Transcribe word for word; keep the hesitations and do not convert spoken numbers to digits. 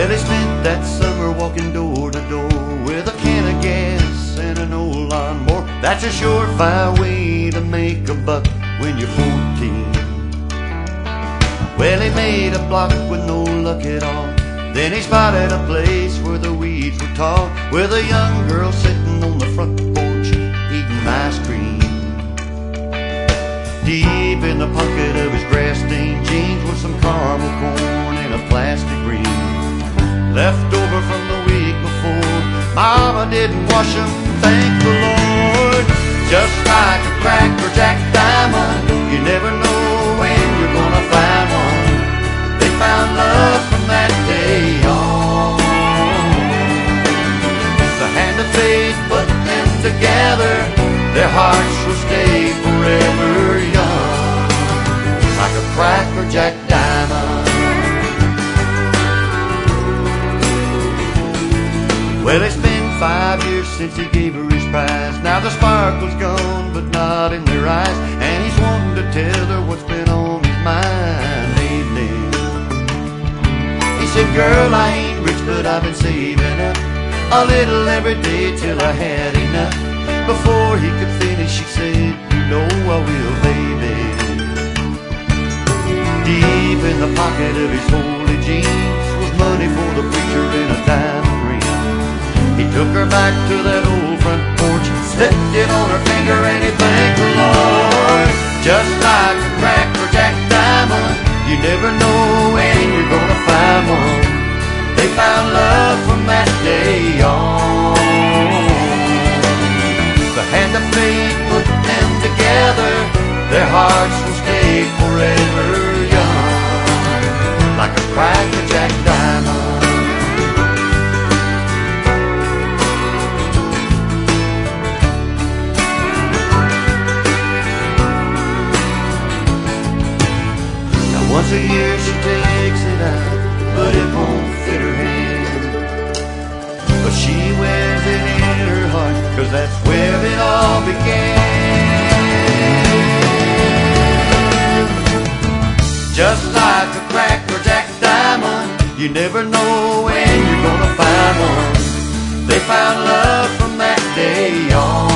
Well, he spent that summer walking door to door with a can of gas and an old lawnmower. That's a surefire way to make a buck when you're fourteen. Well, he made a block with no luck at all. Then he spotted a place where the weeds were tall, with a young girl sitting on the front porch eating ice cream. Deep in the pocket of his grass-stained jeans was some caramel corn and a plastic ring, left over from the week before. Mama didn't wash them, thank the Lord. Just like a crackerjack diamond, you never know when you're gonna find one. They found love from that day on. The hand of faith put them together, their hearts will stay forever young, like a crackerjack diamond. Well, it's been five years since he gave her his prize. Now the sparkle's gone, but not in their eyes, and he's wanting to tell her what's been on his mind lately. He said, girl, I ain't rich, but I've been saving up a little every day till I had enough. Before he could finish, she said, you know I will, baby. Deep in the pocket of his holy jeans was money for the preacher and a diamond ring. He took her back to that old front porch, slipped it on her finger, and he thanked the Lord. Just like a crackerjack diamond, you never know when you're gonna find one. They found love from that day on. The hand of fate put them together, their hearts will stay forever young, like a crackerjack diamond. Now once a year she takes it out, but it won't fit her hand. But she wears it in her heart, 'cause that's where it all began. Just like a crackerjack diamond, you never know when you're gonna find one. They found love from that day on.